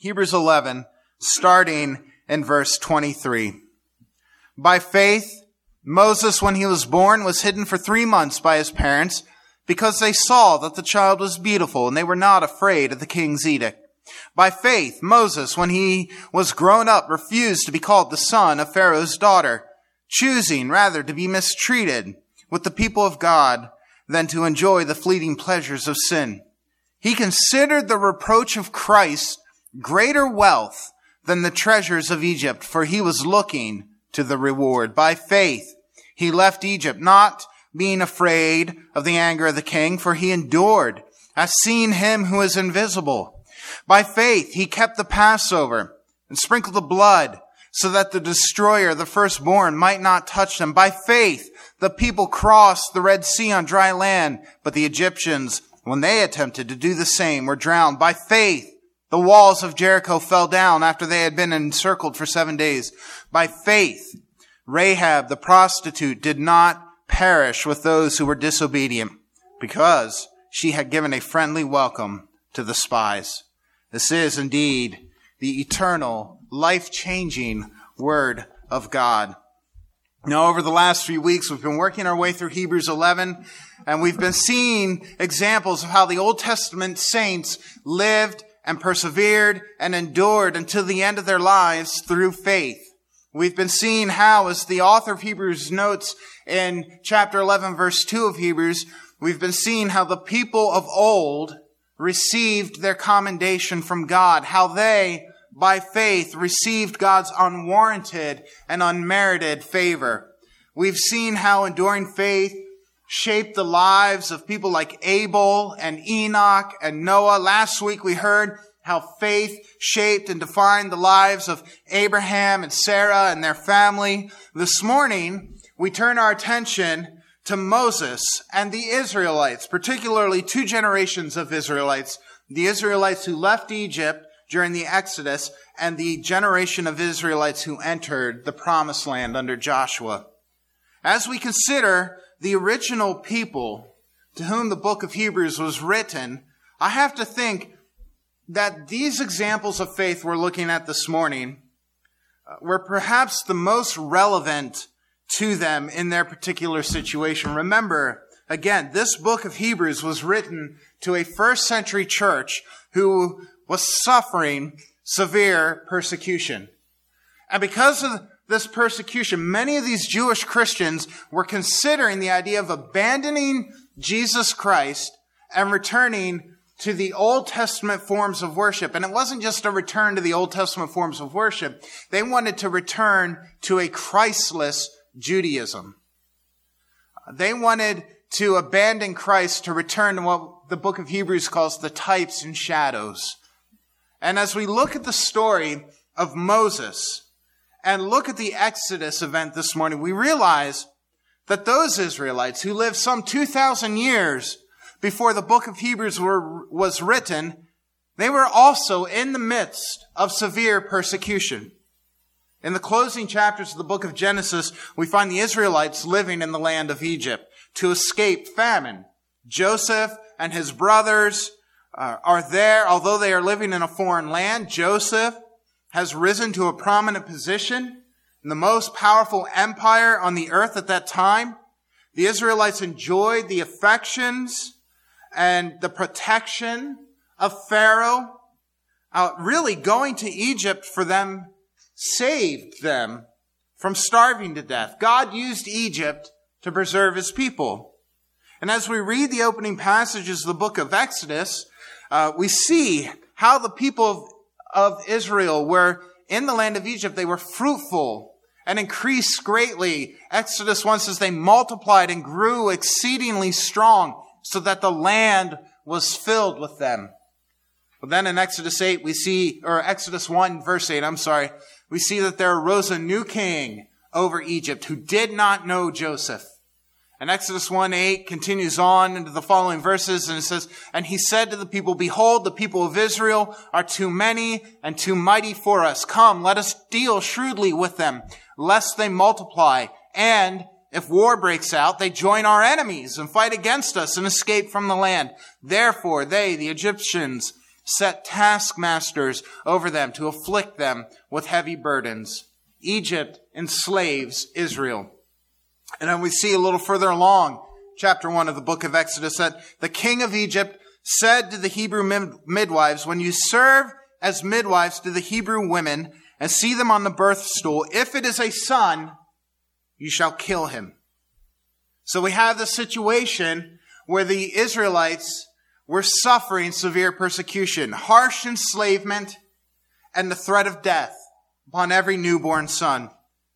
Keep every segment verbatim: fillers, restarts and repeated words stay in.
Hebrews eleven, starting in verse twenty-three. By faith, Moses, when he was born, was hidden for three months by his parents because they saw that the child was beautiful and they were not afraid of the king's edict. By faith, Moses, when he was grown up, refused to be called the son of Pharaoh's daughter, choosing rather to be mistreated with the people of God than to enjoy the fleeting pleasures of sin. He considered the reproach of Christ greater wealth than the treasures of Egypt, for he was looking to the reward. By faith, he left Egypt, not being afraid of the anger of the king, for he endured as seeing him who is invisible. By faith, he kept the Passover and sprinkled the blood so that the destroyer, the firstborn, might not touch them. By faith, the people crossed the Red Sea on dry land, but the Egyptians, when they attempted to do the same, were drowned. By faith, the walls of Jericho fell down after they had been encircled for seven days. By faith, Rahab the prostitute did not perish with those who were disobedient, because she had given a friendly welcome to the spies. This is indeed the eternal, life-changing Word of God. Now, over the last few weeks, we've been working our way through Hebrews eleven, and we've been seeing examples of how the Old Testament saints lived and persevered and endured until the end of their lives through faith. We've been seeing how, as the author of Hebrews notes in chapter eleven, verse two of Hebrews, we've been seeing how the people of old received their commendation from God, how they, by faith, received God's unwarranted and unmerited favor. We've seen how enduring faith shaped the lives of people like Abel and Enoch and Noah. Last week we heard how faith shaped and defined the lives of Abraham and Sarah and their family. This morning, we turn our attention to Moses and the Israelites, particularly two generations of Israelites, the Israelites who left Egypt during the Exodus and the generation of Israelites who entered the Promised Land under Joshua. As we consider the original people to whom the book of Hebrews was written, I have to think that these examples of faith we're looking at this morning were perhaps the most relevant to them in their particular situation. Remember, again, this book of Hebrews was written to a first century church who was suffering severe persecution. And because of this persecution, many of these Jewish Christians were considering the idea of abandoning Jesus Christ and returning to the Old Testament forms of worship. And it wasn't just a return to the Old Testament forms of worship. They wanted to return to a Christless Judaism. They wanted to abandon Christ to return to what the book of Hebrews calls the types and shadows. And as we look at the story of Moses and look at the Exodus event this morning, we realize that those Israelites who lived some two thousand years before the book of Hebrews were, was written, they were also in the midst of severe persecution. In the closing chapters of the book of Genesis, we find the Israelites living in the land of Egypt to escape famine. Joseph and his brothers uh, are there. Although they are living in a foreign land, Joseph has risen to a prominent position in the most powerful empire on the earth at that time. The Israelites enjoyed the affections and the protection of Pharaoh. Uh, really, going to Egypt for them saved them from starving to death. God used Egypt to preserve his people. And as we read the opening passages of the book of Exodus, uh, we see how the people of, of Israel were in the land of Egypt. They were fruitful and increased greatly. Exodus one says they multiplied and grew exceedingly strong so that the land was filled with them. But then in Exodus eight, we see, or Exodus one, verse eight, I'm sorry, we see that there arose a new king over Egypt who did not know Joseph. And Exodus one eight continues on into the following verses, and it says, "And he said to the people, Behold, the people of Israel are too many and too mighty for us. Come, let us deal shrewdly with them, lest they multiply. And if war breaks out, they join our enemies and fight against us and escape from the land. Therefore, they, the Egyptians, set taskmasters over them to afflict them with heavy burdens. Egypt enslaves Israel. And then we see a little further along, chapter one of the book of Exodus, that the king of Egypt said to the Hebrew mid- midwives, when you serve as midwives to the Hebrew women and see them on the birth stool, if it is a son, you shall kill him. So we have the situation where the Israelites were suffering severe persecution, harsh enslavement, and the threat of death upon every newborn son.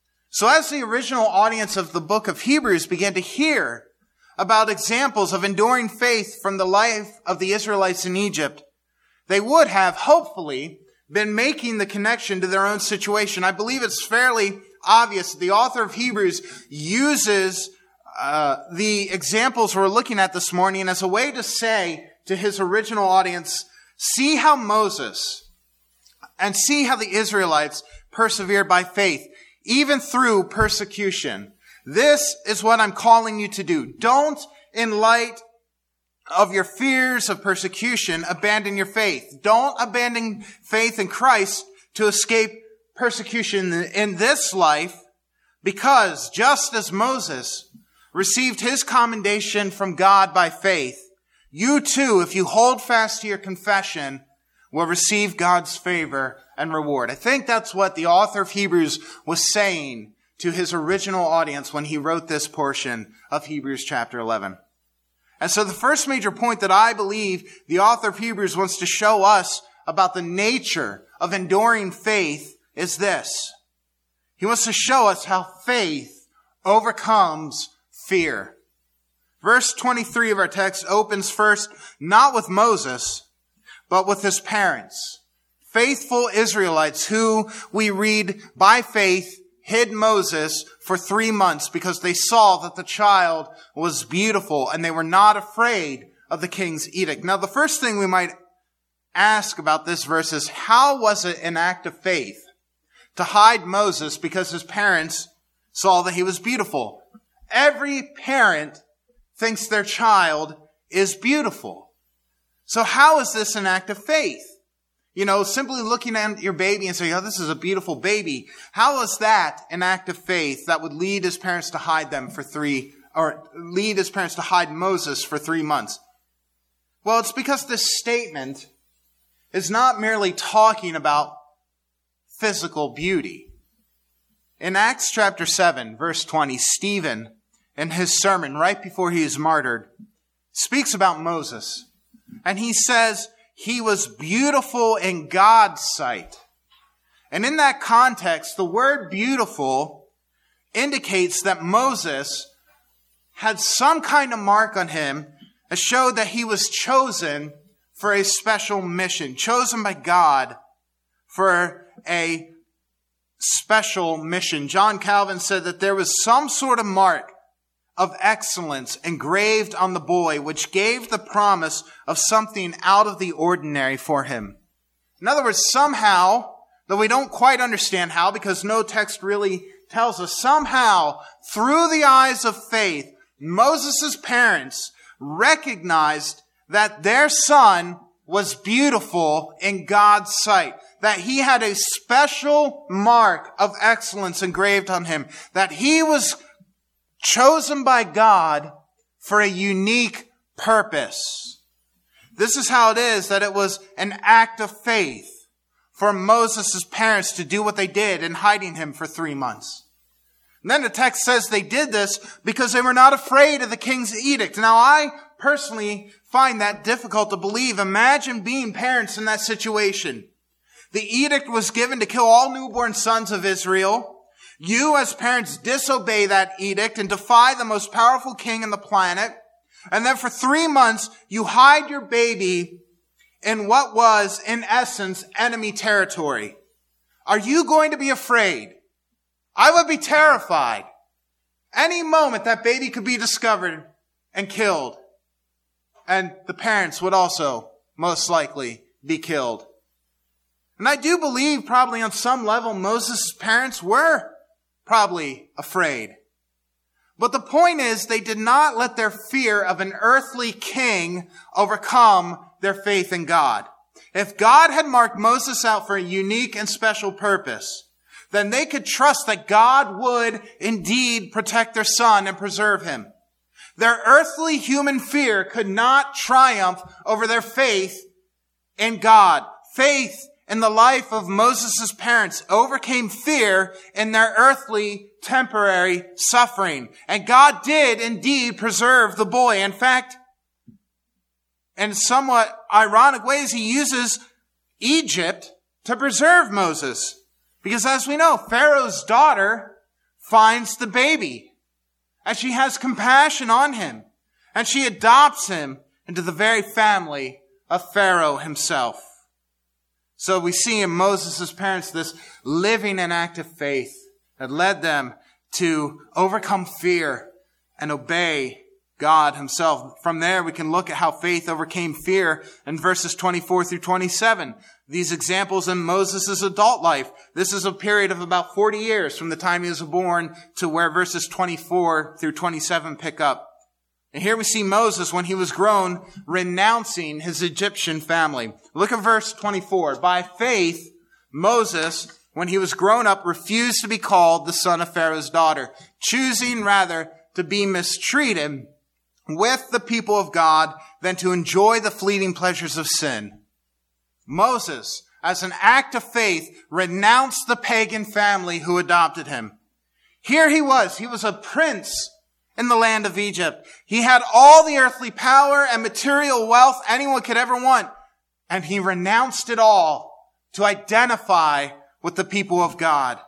So as the original audience of the book of Hebrews began to hear about examples of enduring faith from the life of the Israelites in Egypt, they would have, hopefully, been making the connection to their own situation. I believe it's fairly obvious that the author of Hebrews uses uh, the examples we're looking at this morning as a way to say to his original audience, see how Moses and see how the Israelites persevered by faith, even through persecution. This is what I'm calling you to do. Don't, in light of your fears of persecution, abandon your faith. Don't abandon faith in Christ to escape persecution in this life, because just as Moses received his commendation from God by faith, you too, if you hold fast to your confession, will receive God's favor and reward. I think that's what the author of Hebrews was saying to his original audience when he wrote this portion of Hebrews chapter eleven. And so the first major point that I believe the author of Hebrews wants to show us about the nature of enduring faith is this. He wants to show us how faith overcomes fear. Verse twenty-three of our text opens first, not with Moses, but with his parents. Faithful Israelites who, we read, by faith hid Moses for three months because they saw that the child was beautiful and they were not afraid of the king's edict. Now, the first thing we might ask about this verse is, how was it an act of faith to hide Moses because his parents saw that he was beautiful? Every parent thinks their child is beautiful. So how is this an act of faith? You know, simply looking at your baby and saying, oh, this is a beautiful baby. How is that an act of faith that would lead his parents to hide them for three, or lead his parents to hide Moses for three months? Well, it's because this statement is not merely talking about physical beauty. In Acts chapter seven, verse twenty, Stephen, in his sermon right before he is martyred, speaks about Moses. And he says he was beautiful in God's sight. And in that context, the word beautiful indicates that Moses had some kind of mark on him that showed that he was chosen for a special mission, chosen by God for a special mission. John Calvin said that there was some sort of mark of excellence engraved on the boy, which gave the promise of something out of the ordinary for him. In other words, somehow, though we don't quite understand how, because no text really tells us, somehow, through the eyes of faith, Moses' parents recognized that their son was beautiful in God's sight, that he had a special mark of excellence engraved on him, that he was chosen by God for a unique purpose. This is how it is that it was an act of faith for Moses' parents to do what they did in hiding him for three months. And then the text says they did this because they were not afraid of the king's edict. Now, I personally find that difficult to believe. Imagine being parents in that situation. The edict was given to kill all newborn sons of Israel. You as parents disobey that edict and defy the most powerful king on the planet. And then for three months, you hide your baby in what was, in essence, enemy territory. Are you going to be afraid? I would be terrified. Any moment that baby could be discovered and killed. And the parents would also most likely be killed. And I do believe probably on some level Moses' parents were probably afraid. But the point is, they did not let their fear of an earthly king overcome their faith in God. If God had marked Moses out for a unique and special purpose, then they could trust that God would indeed protect their son and preserve him. Their earthly human fear could not triumph over their faith in God. Faith in the life of Moses' parents overcame fear in their earthly temporary suffering. And God did indeed preserve the boy. In fact, in somewhat ironic ways, he uses Egypt to preserve Moses. Because as we know, Pharaoh's daughter finds the baby. And she has compassion on him. And she adopts him into the very family of Pharaoh himself. So we see in Moses' parents this living and active faith that led them to overcome fear and obey God himself. From there, we can look at how faith overcame fear in verses twenty-four through twenty-seven. These examples in Moses' adult life. This is a period of about forty years from the time he was born to where verses twenty-four through twenty-seven pick up. And here we see Moses, when he was grown, renouncing his Egyptian family. Look at verse twenty-four. By faith, Moses, when he was grown up, refused to be called the son of Pharaoh's daughter, choosing rather to be mistreated with the people of God than to enjoy the fleeting pleasures of sin. Moses, as an act of faith, renounced the pagan family who adopted him. Here he was. He was a prince in the land of Egypt. He had all the earthly power and material wealth anyone could ever want. And he renounced it all to identify with the people of God.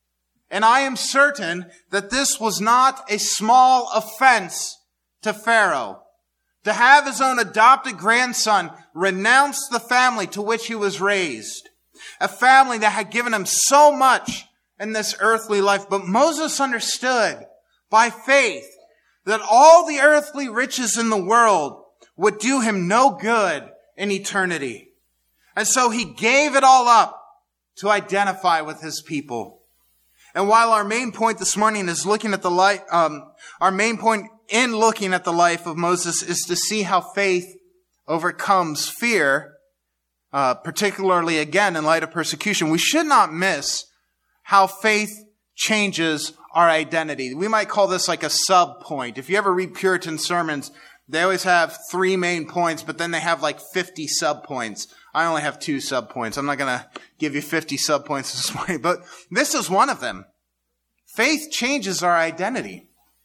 And I am certain that this was not a small offense to Pharaoh. To have his own adopted grandson renounce the family to which he was raised. A family that had given him so much in this earthly life. But Moses understood by faith that all the earthly riches in the world would do him no good in eternity. And so he gave it all up to identify with his people. And while our main point this morning is looking at the life, um, our main point in looking at the life of Moses is to see how faith overcomes fear, uh, particularly again in light of persecution. We should not miss how faith changes our identity. We might call this like a sub point. If you ever read Puritan sermons, they always have three main points, but then they have like fifty sub points. I only have two sub points. I'm not going to give you fifty sub points this morning, but this is one of them. Faith changes our identity.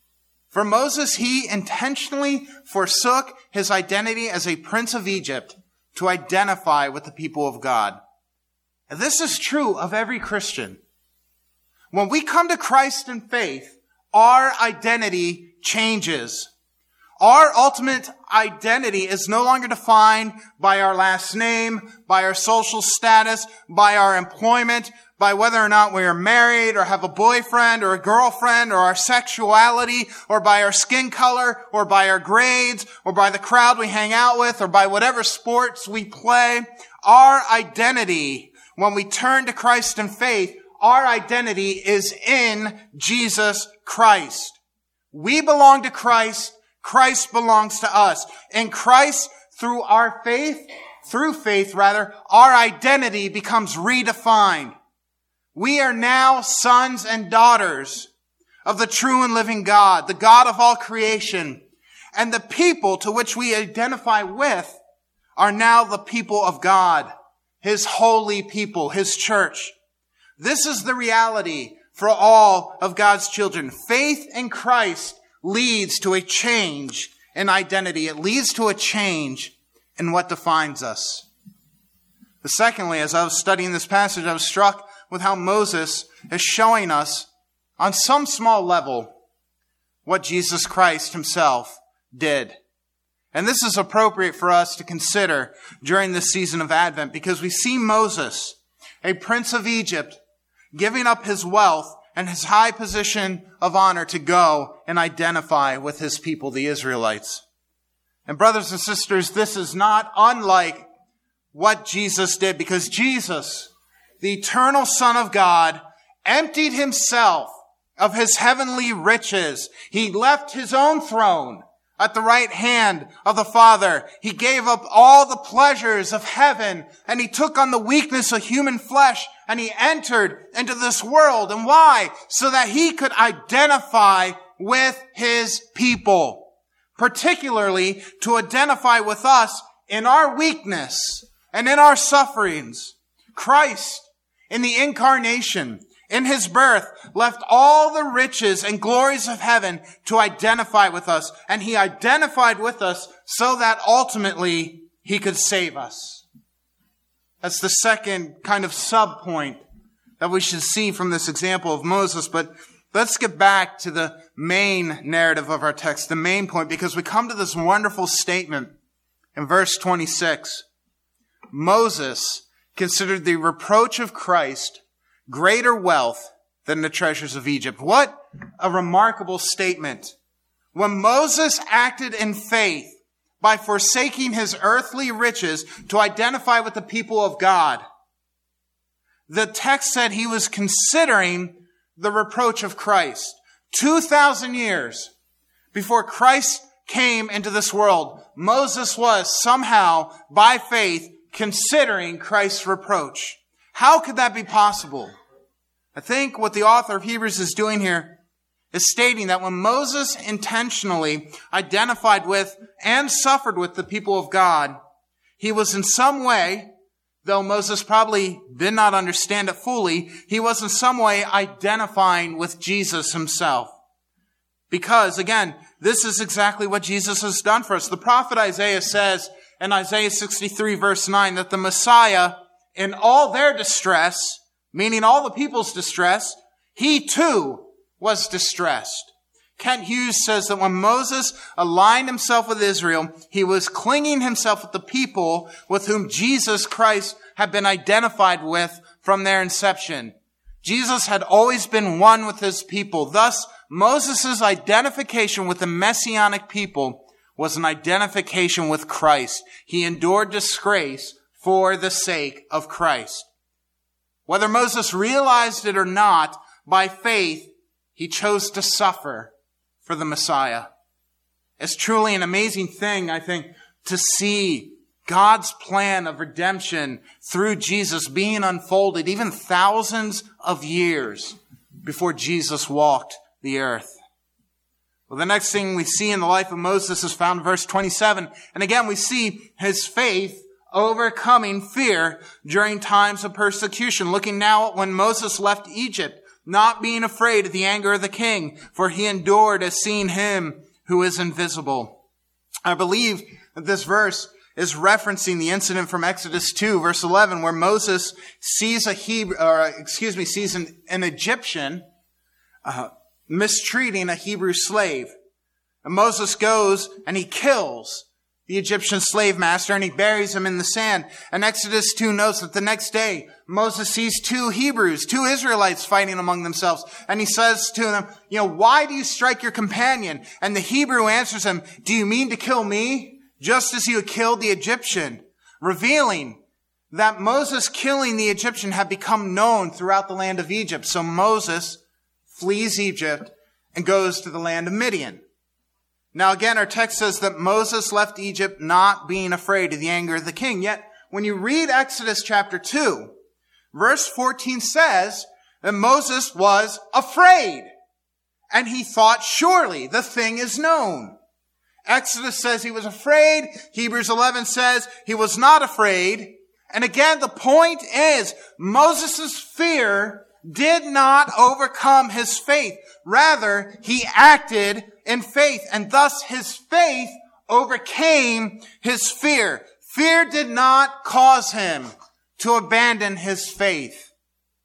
For Moses, he intentionally forsook his identity as a prince of Egypt to identify with the people of God. And this is true of every Christian. When we come to Christ in faith, our identity changes. Our ultimate identity is no longer defined by our last name, by our social status, by our employment, by whether or not we are married or have a boyfriend or a girlfriend or our sexuality or by our skin color or by our grades or by the crowd we hang out with or by whatever sports we play. Our identity, when we turn to Christ in faith, our identity is in Jesus Christ. We belong to Christ. Christ belongs to us. In Christ, through our faith, through faith rather, our identity becomes redefined. We are now sons and daughters of the true and living God, the God of all creation. And the people to which we identify with are now the people of God, His holy people, His church. This is the reality for all of God's children. Faith in Christ leads to a change in identity. It leads to a change in what defines us. But secondly, as I was studying this passage, I was struck with how Moses is showing us on some small level what Jesus Christ himself did. And this is appropriate for us to consider during this season of Advent because we see Moses, a prince of Egypt, giving up his wealth and his high position of honor to go and identify with his people, the Israelites. And brothers and sisters, this is not unlike what Jesus did because Jesus, the eternal Son of God, emptied himself of his heavenly riches. He left his own throne at the right hand of the Father. He gave up all the pleasures of heaven, and he took on the weakness of human flesh, and he entered into this world. And why? So that he could identify with his people, particularly to identify with us in our weakness and in our sufferings. Christ, in the incarnation, in his birth, left all the riches and glories of heaven to identify with us. And he identified with us so that ultimately he could save us. That's the second kind of sub-point that we should see from this example of Moses. But let's get back to the main narrative of our text, the main point, because we come to this wonderful statement in verse twenty-six. Moses considered the reproach of Christ greater wealth than the treasures of Egypt. What a remarkable statement. When Moses acted in faith by forsaking his earthly riches to identify with the people of God, the text said he was considering the reproach of Christ. Two thousand years before Christ came into this world, Moses was somehow, by faith, considering Christ's reproach. How could that be possible? I think what the author of Hebrews is doing here is stating that when Moses intentionally identified with and suffered with the people of God, he was in some way, though Moses probably did not understand it fully, he was in some way identifying with Jesus himself. Because, again, this is exactly what Jesus has done for us. The prophet Isaiah says in Isaiah sixty-three verse nine that the Messiah, in all their distress, meaning all the people's distress, he too was distressed. Kent Hughes says that when Moses aligned himself with Israel, he was clinging himself with the people with whom Jesus Christ had been identified with from their inception. Jesus had always been one with his people. Thus, Moses' identification with the Messianic people was an identification with Christ. He endured disgrace for the sake of Christ. Whether Moses realized it or not, by faith, he chose to suffer for the Messiah. It's truly an amazing thing, I think, to see God's plan of redemption through Jesus being unfolded even thousands of years before Jesus walked the earth. Well, the next thing we see in the life of Moses is found in verse twenty-seven. And again, we see his faith overcoming fear during times of persecution. Looking now at when Moses left Egypt, not being afraid of the anger of the king, for he endured as seeing him who is invisible. I believe that this verse is referencing the incident from Exodus two, verse eleven, where Moses sees a Hebrew, or excuse me, sees an, an Egyptian uh, mistreating a Hebrew slave. And Moses goes and he kills the Egyptian slave master, and he buries him in the sand. And Exodus two notes that the next day, Moses sees two Hebrews, two Israelites fighting among themselves. And he says to them, you know, why do you strike your companion? And the Hebrew answers him, do you mean to kill me, just as you had killed the Egyptian? Revealing that Moses killing the Egyptian had become known throughout the land of Egypt. So Moses flees Egypt and goes to the land of Midian. Now again, our text says that Moses left Egypt not being afraid of the anger of the king. Yet, when you read Exodus chapter two, verse fourteen says that Moses was afraid. And he thought, surely the thing is known. Exodus says he was afraid. Hebrews eleven says he was not afraid. And again, the point is, Moses' fear did not overcome his faith. Rather, he acted in faith, and thus his faith overcame his fear. Fear did not cause him to abandon his faith.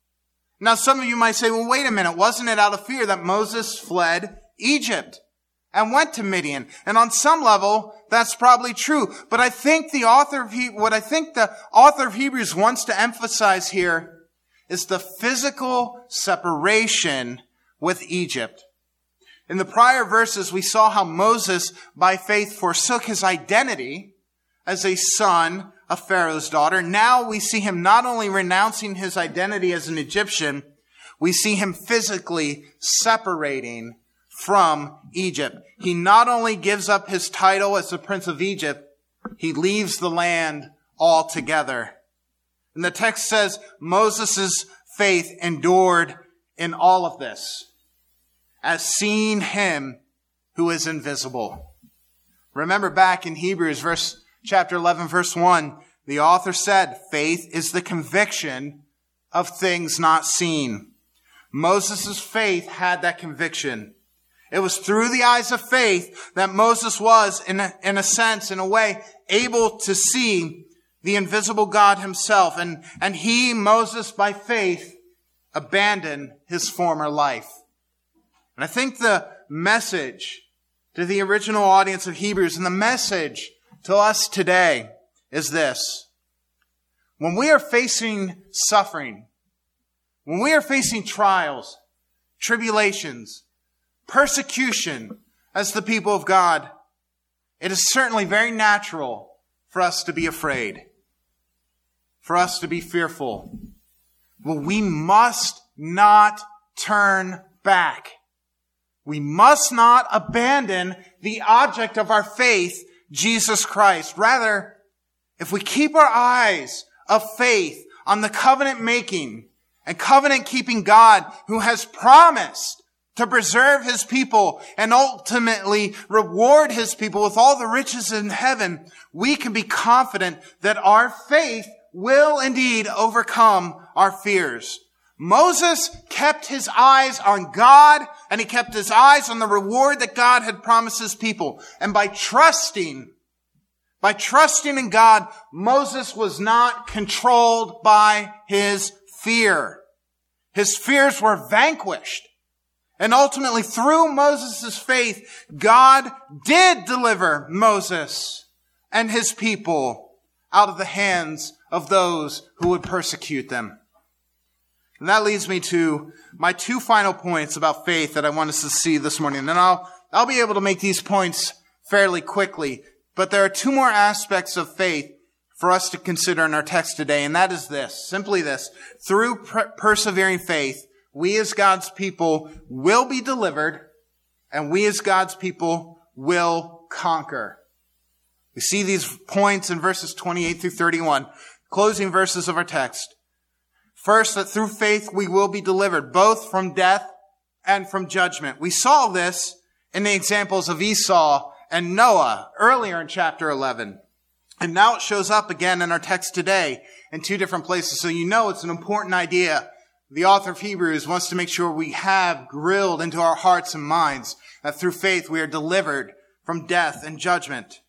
Now, some of you might say, well, wait a minute, wasn't it out of fear that Moses fled Egypt and went to Midian? And on some level, that's probably true. But I think the author of he- what I think the author of Hebrews wants to emphasize here is the physical separation with Egypt. In the prior verses, we saw how Moses, by faith, forsook his identity as a son of Pharaoh's daughter. Now we see him not only renouncing his identity as an Egyptian, we see him physically separating from Egypt. He not only gives up his title as the Prince of Egypt, he leaves the land altogether. And the text says Moses' faith endured in all of this, as seeing him who is invisible. Remember back in Hebrews verse chapter eleven, verse one, the author said, faith is the conviction of things not seen. Moses' faith had that conviction. It was through the eyes of faith that Moses was, in a, in a sense, in a way, able to see the invisible God himself. And, and he, Moses, by faith, abandoned his former life. And I think the message to the original audience of Hebrews and the message to us today is this. When we are facing suffering, when we are facing trials, tribulations, persecution as the people of God, it is certainly very natural for us to be afraid, for us to be fearful. Well, we must not turn back. We must not abandon the object of our faith, Jesus Christ. Rather, if we keep our eyes of faith on the covenant-making and covenant-keeping God who has promised to preserve his people and ultimately reward his people with all the riches in heaven, we can be confident that our faith will indeed overcome our fears. Moses kept his eyes on God, and he kept his eyes on the reward that God had promised his people. And by trusting, by trusting in God, Moses was not controlled by his fear. His fears were vanquished. And ultimately, through Moses' faith, God did deliver Moses and his people out of the hands of those who would persecute them. And that leads me to my two final points about faith that I want us to see this morning. And I'll, I'll be able to make these points fairly quickly. But there are two more aspects of faith for us to consider in our text today. And that is this, simply this. Through per- persevering faith, we as God's people will be delivered, and we as God's people will conquer. We see these points in verses twenty-eight through thirty-one, closing verses of our text. First, that through faith we will be delivered, both from death and from judgment. We saw this in the examples of Esau and Noah earlier in chapter eleven. And now it shows up again in our text today in two different places. So you know it's an important idea. The author of Hebrews wants to make sure we have grilled into our hearts and minds that through faith we are delivered from death and judgment.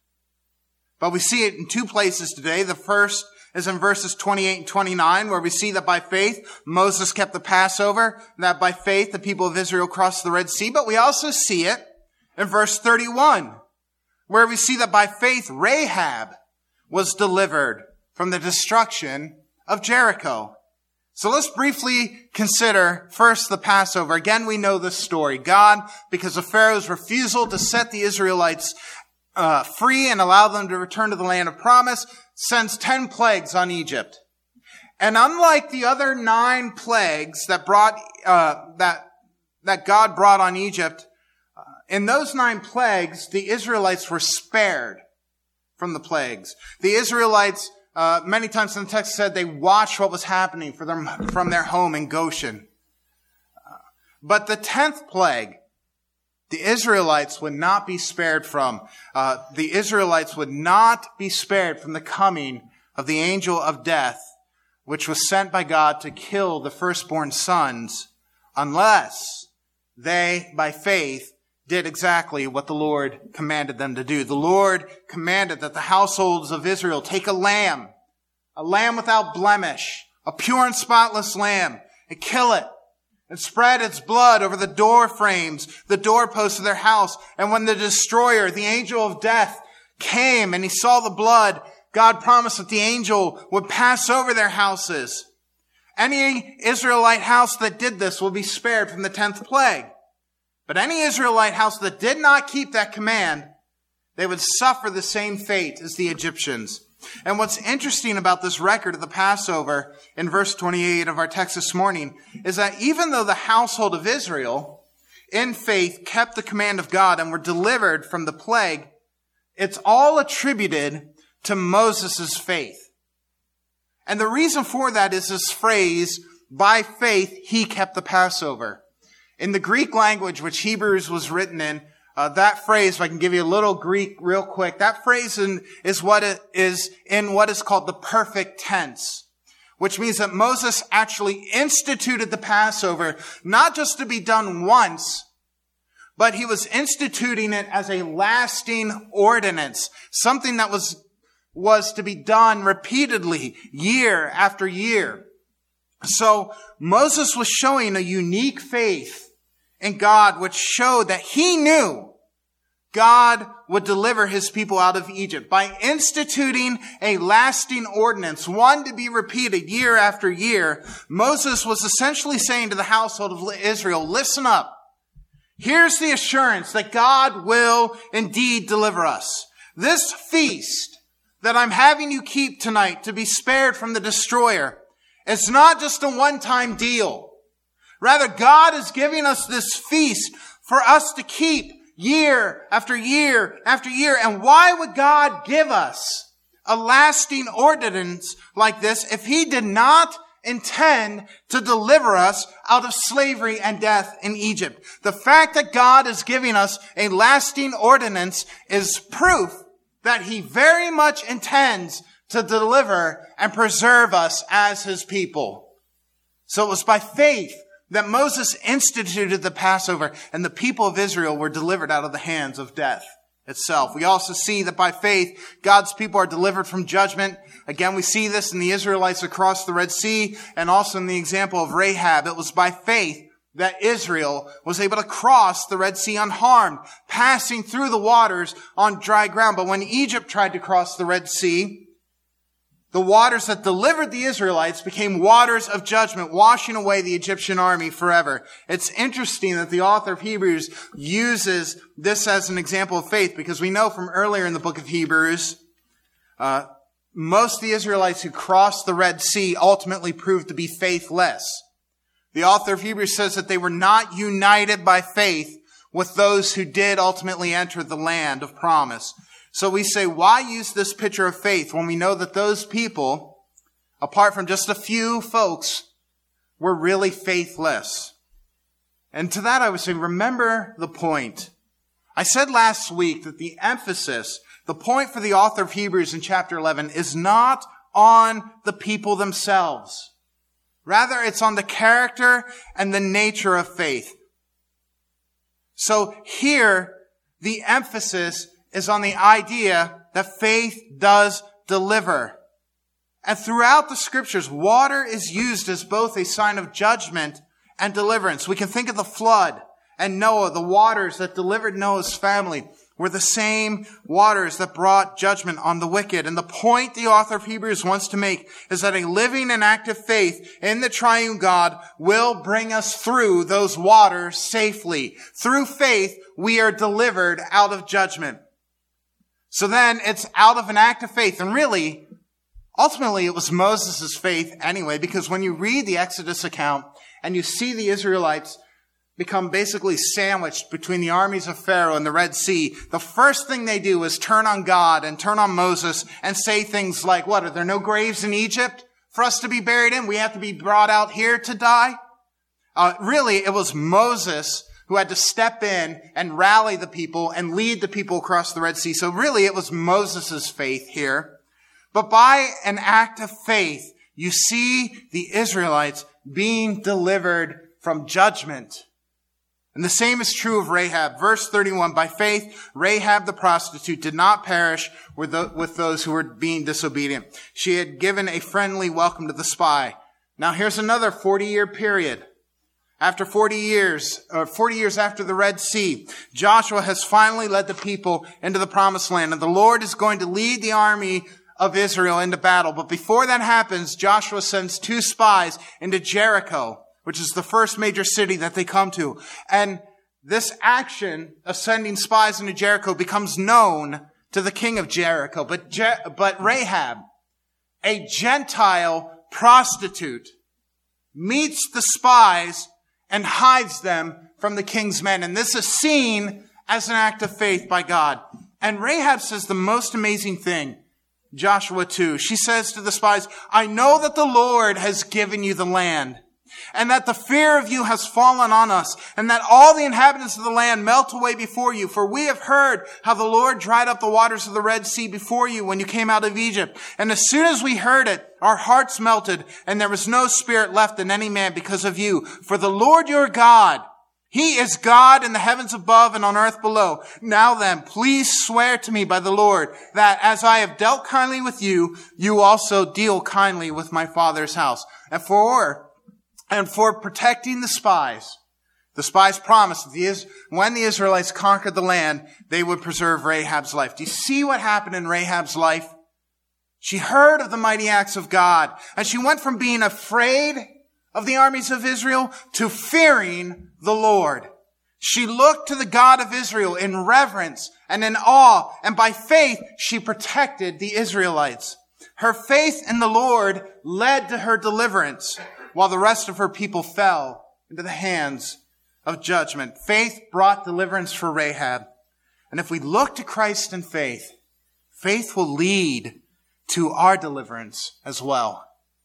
But we see it in two places today. The first is in verses twenty-eight and twenty-nine, where we see that by faith Moses kept the Passover, and that by faith the people of Israel crossed the Red Sea. But we also see it in verse thirty-one, where we see that by faith Rahab was delivered from the destruction of Jericho. So let's briefly consider first the Passover. Again, we know this story. God, because of Pharaoh's refusal to set the Israelites uh, free and allow them to return to the land of promise, sends ten plagues on Egypt. And unlike the other nine plagues that brought uh, that that God brought on Egypt, uh, in those nine plagues, the Israelites were spared from the plagues. The Israelites Uh, many times in the text said they watched what was happening for them from their home in Goshen. Uh, but the tenth plague, the Israelites would not be spared from. Uh, the Israelites would not be spared from the coming of the angel of death, which was sent by God to kill the firstborn sons, unless they, by faith, did exactly what the Lord commanded them to do. The Lord commanded that the households of Israel take a lamb, a lamb without blemish, a pure and spotless lamb, and kill it, and spread its blood over the door frames, the doorposts of their house. And when the destroyer, the angel of death, came and he saw the blood, God promised that the angel would pass over their houses. Any Israelite house that did this will be spared from the tenth plague. But any Israelite house that did not keep that command, they would suffer the same fate as the Egyptians. And what's interesting about this record of the Passover in verse twenty-eight of our text this morning is that even though the household of Israel in faith kept the command of God and were delivered from the plague, it's all attributed to Moses' faith. And the reason for that is this phrase, by faith, he kept the Passover. In the Greek language, which Hebrews was written in, uh, that phrase, if I can give you a little Greek real quick, that phrase in, is what it is in what is called the perfect tense, which means that Moses actually instituted the Passover, not just to be done once, but he was instituting it as a lasting ordinance, something that was was to be done repeatedly, year after year. So Moses was showing a unique faith in God, which showed that he knew God would deliver his people out of Egypt by instituting a lasting ordinance, one to be repeated year after year. Moses was essentially saying to the household of Israel, listen up. Here's the assurance that God will indeed deliver us. This feast that I'm having you keep tonight to be spared from the destroyer, it's not just a one-time deal. Rather, God is giving us this feast for us to keep year after year after year. And why would God give us a lasting ordinance like this if he did not intend to deliver us out of slavery and death in Egypt? The fact that God is giving us a lasting ordinance is proof that he very much intends to deliver and preserve us as his people. So it was by faith that Moses instituted the Passover, and the people of Israel were delivered out of the hands of death itself. We also see that by faith, God's people are delivered from judgment. Again, we see this in the Israelites across the Red Sea, and also in the example of Rahab. It was by faith that Israel was able to cross the Red Sea unharmed, passing through the waters on dry ground. But when Egypt tried to cross the Red Sea, the waters that delivered the Israelites became waters of judgment, washing away the Egyptian army forever. It's interesting that the author of Hebrews uses this as an example of faith, because we know from earlier in the book of Hebrews, uh, most of the Israelites who crossed the Red Sea ultimately proved to be faithless. The author of Hebrews says that they were not united by faith with those who did ultimately enter the land of promise. So we say, why use this picture of faith when we know that those people, apart from just a few folks, were really faithless? And to that I would say, remember the point. I said last week that the emphasis, the point for the author of Hebrews in chapter eleven is not on the people themselves. Rather, it's on the character and the nature of faith. So here, the emphasis is on the idea that faith does deliver. And throughout the scriptures, water is used as both a sign of judgment and deliverance. We can think of the flood and Noah. The waters that delivered Noah's family were the same waters that brought judgment on the wicked. And the point the author of Hebrews wants to make is that a living and active faith in the triune God will bring us through those waters safely. Through faith, we are delivered out of judgment. So then it's out of an act of faith. And really, ultimately, it was Moses' faith anyway, because when you read the Exodus account and you see the Israelites become basically sandwiched between the armies of Pharaoh and the Red Sea, the first thing they do is turn on God and turn on Moses and say things like, what, are there no graves in Egypt for us to be buried in? We have to be brought out here to die? Uh, really, it was Moses who had to step in and rally the people and lead the people across the Red Sea. So really, it was Moses' faith here. But by an act of faith, you see the Israelites being delivered from judgment. And the same is true of Rahab. Verse thirty-one, by faith, Rahab the prostitute did not perish with, the, with those who were being disobedient. She had given a friendly welcome to the spy. Now here's another forty-year period. After forty years, or forty years after the Red Sea, Joshua has finally led the people into the promised land, and the Lord is going to lead the army of Israel into battle. But before that happens, Joshua sends two spies into Jericho, which is the first major city that they come to. And this action of sending spies into Jericho becomes known to the king of Jericho. But, Je- but Rahab, a Gentile prostitute, meets the spies and hides them from the king's men. And this is seen as an act of faith by God. And Rahab says the most amazing thing. Joshua two. She says to the spies, I know that the Lord has given you the land, and that the fear of you has fallen on us, and that all the inhabitants of the land melt away before you. For we have heard how the Lord dried up the waters of the Red Sea before you when you came out of Egypt. And as soon as we heard it, our hearts melted, and there was no spirit left in any man because of you. For the Lord your God, He is God in the heavens above and on earth below. Now then, please swear to me by the Lord that as I have dealt kindly with you, you also deal kindly with my father's house. And for, and for protecting the spies, the spies promised that the, when the Israelites conquered the land, they would preserve Rahab's life. Do you see what happened in Rahab's life? She heard of the mighty acts of God, and she went from being afraid of the armies of Israel to fearing the Lord. She looked to the God of Israel in reverence and in awe, and by faith she protected the Israelites. Her faith in the Lord led to her deliverance, while the rest of her people fell into the hands of judgment. Faith brought deliverance for Rahab. And if we look to Christ in faith, faith will lead to our deliverance as well.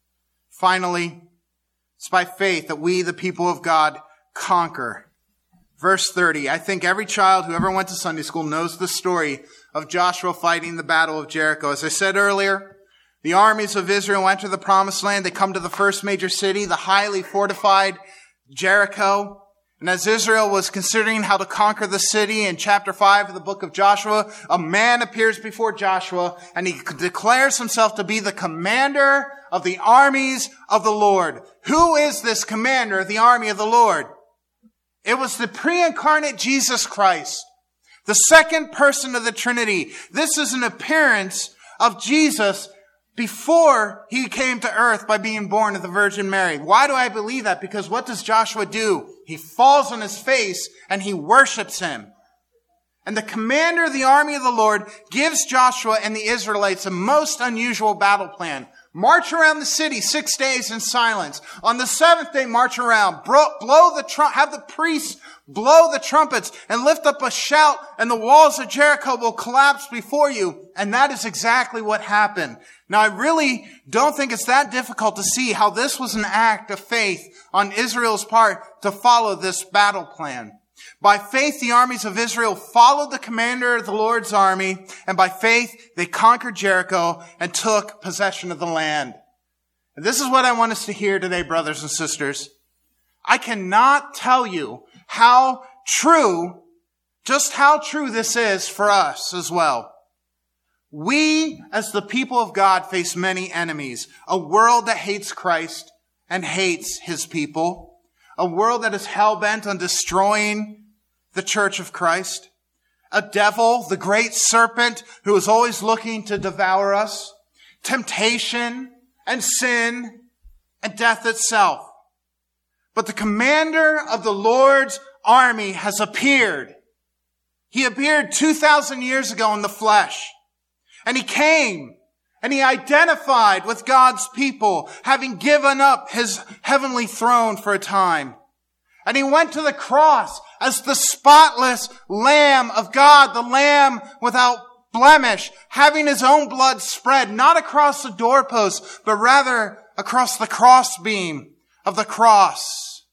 Finally, it's by faith that we, the people of God, conquer. Verse thirty, I think every child who ever went to Sunday school knows the story of Joshua fighting the battle of Jericho. As I said earlier, the armies of Israel enter the promised land. They come to the first major city, the highly fortified Jericho. And as Israel was considering how to conquer the city, in chapter five of the book of Joshua, a man appears before Joshua, and he declares himself to be the commander of the armies of the Lord. Who is this commander of the army of the Lord? It was the pre-incarnate Jesus Christ, the second person of the Trinity. This is an appearance of Jesus before he came to earth by being born of the Virgin Mary. Why do I believe that? Because what does Joshua do? He falls on his face and he worships him. And the commander of the army of the Lord gives Joshua and the Israelites a most unusual battle plan. March around the city six days in silence. On the seventh day, march around. Blow the trum- have the priests blow the trumpets and lift up a shout, and the walls of Jericho will collapse before you. And that is exactly what happened. Now, I really don't think it's that difficult to see how this was an act of faith on Israel's part to follow this battle plan. By faith, the armies of Israel followed the commander of the Lord's army, and by faith, they conquered Jericho and took possession of the land. And this is what I want us to hear today, brothers and sisters. I cannot tell you how true, just how true this is for us as well. We, as the people of God, face many enemies. A world that hates Christ and hates his people. A world that is hell-bent on destroying the church of Christ. A devil, the great serpent, who is always looking to devour us. Temptation and sin and death itself. But the commander of the Lord's army has appeared. He appeared two thousand years ago in the flesh. And he came and he identified with God's people, having given up his heavenly throne for a time. And he went to the cross as the spotless Lamb of God, the Lamb without blemish, having his own blood spread, not across the doorpost, but rather across the crossbeam of the cross.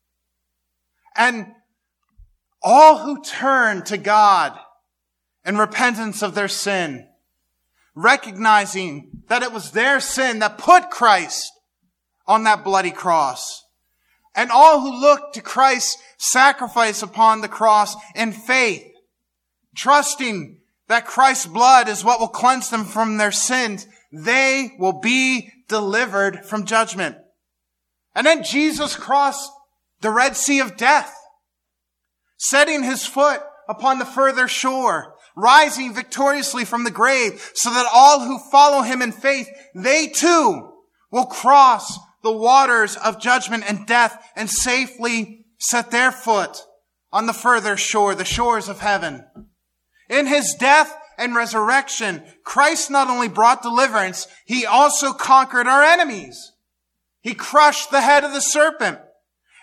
And all who turn to God in repentance of their sin, recognizing that it was their sin that put Christ on that bloody cross. And all who look to Christ's sacrifice upon the cross in faith, trusting that Christ's blood is what will cleanse them from their sins, they will be delivered from judgment. And then Jesus crossed the Red Sea of death, setting his foot upon the further shore, rising victoriously from the grave, so that all who follow him in faith, they too will cross the waters of judgment and death and safely set their foot on the further shore, the shores of heaven. In his death and resurrection, Christ not only brought deliverance, he also conquered our enemies. He crushed the head of the serpent.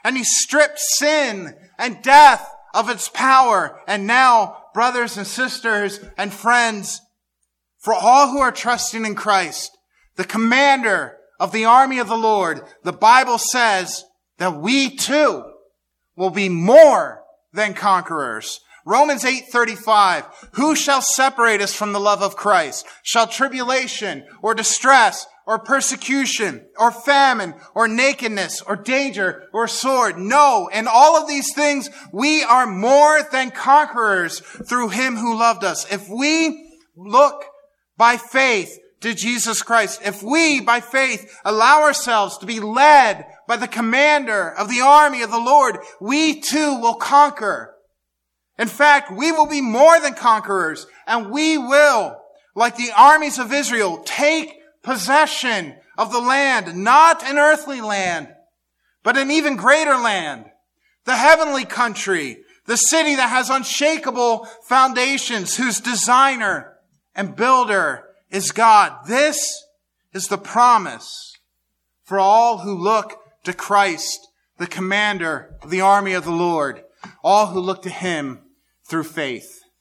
And he stripped sin and death of its power. And now, brothers and sisters and friends, for all who are trusting in Christ, the commander of the army of the Lord, the Bible says that we too will be more than conquerors. Romans eight thirty-five, who shall separate us from the love of Christ? Shall tribulation or distress or persecution or famine or nakedness or danger or sword? No, in all of these things we are more than conquerors through him who loved us. If we look by faith to Jesus Christ, if we by faith allow ourselves to be led by the commander of the army of the Lord, we too will conquer. In fact, we will be more than conquerors, and we will, like the armies of Israel, take possession of the land, not an earthly land, but an even greater land, the heavenly country, the city that has unshakable foundations, whose designer and builder is God. This is the promise for all who look to Christ, the commander of the army of the Lord, all who look to him through faith.